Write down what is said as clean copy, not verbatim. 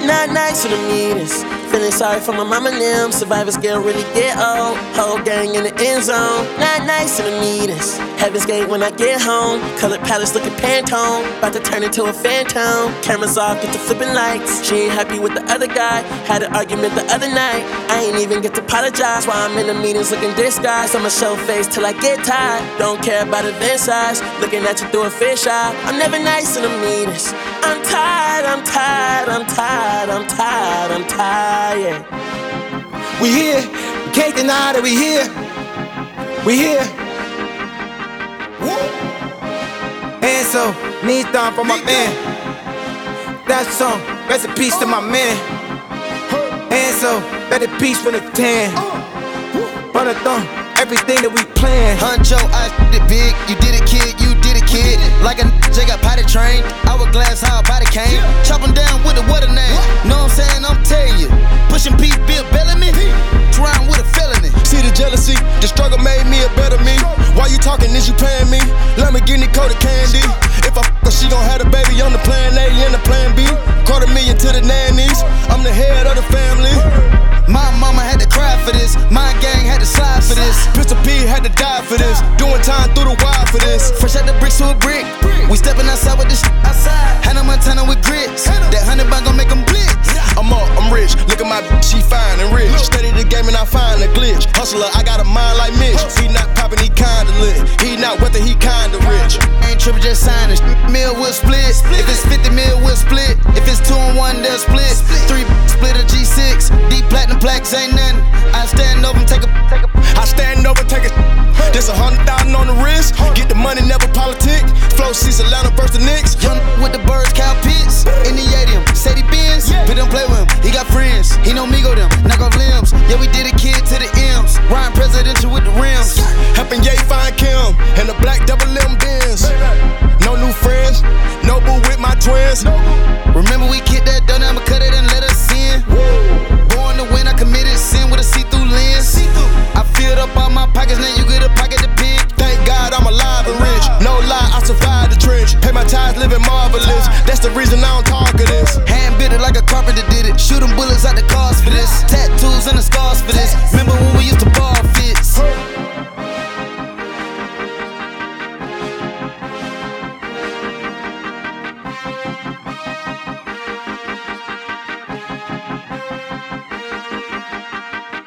Not nice to the meanest. Feeling sorry for my mama and them. Survivors get really get old. Whole gang in the end zone. Not nice to the meanest. Heaven's Gate when I get home. Colored palace looking Pantone. About to turn into a phantom. Cameras off, get to flipping lights. She ain't happy with the other guy. Had an argument the other night. I ain't even get to apologize. While I'm in the meetings looking disguised. I'ma show face till I get tired. Don't care about event size. Looking at you through a fish eye. I'm never nice to the meanest. I'm tired, I'm tired, I'm tired, I'm tired, I'm tired. We here, we can't deny that we here. We here. And so, knees down for my man. That song, rest in peace to my man. And so, better peace from the tan. But I thought everything that we planned. Huncho, I did it big, you did it kid, you did it kid. Like a J got potty trained, hourglass how a body came. Chopping down with a what a name. Know what I'm saying? I'm telling you. Pushing P, Bill Bellamy, trying with a felony. See the jealousy, the struggle made me a better me. Why you talking, is you paying me? Lamborghini coated candy. If I fuck her, she gon' have the baby on the plan A and the plan B. $250,000 to the nannies, I'm the head of the family. My mama had to cry for this, my gang had to slide for this. Pistol P had to die for this, doing time through the wire for this. Fresh out the bricks to a brick, we stepping outside with this outside. Hannah Montana with grits, that 100 bond gon' make them blitz. I'm up, I'm rich, look at my bitch, she fine and rich. Study the game and I find a glitch. Hustler, I got a mind like Mitch. He not poppin', he kinda lit. He not wealthy, he kinda rich. Ain't trippin', just sign it. Mill will split. If it's 50 mil, we'll split. If it's 2 and 1, they'll split. 3 split a G6. Deep platinum plaques ain't nothing. I stand over and take a. I stand over and take a. This 100,000 on the wrist. Get the money, never politic. Flow sees Atlanta versus the Knicks. Young with the birds, cow pits. In the Yadium, Sadie Benz. We don't play with him, he got friends. He know me go them, knock off limbs. Yeah, we did a kid to the M's. Ryan presidential with the rims. Helping Ye find Kim and the black double M Benz. No new friends, no boo with my twins. Remember we kicked that down, I'ma cut it and let us in. Born to win, I committed sin with a see-through lens. I filled up all my pockets, now you get a pocket to pick. Thank God I'm alive and rich. No lie, I survived the trench. Pay my tithes, living marvelous. That's the reason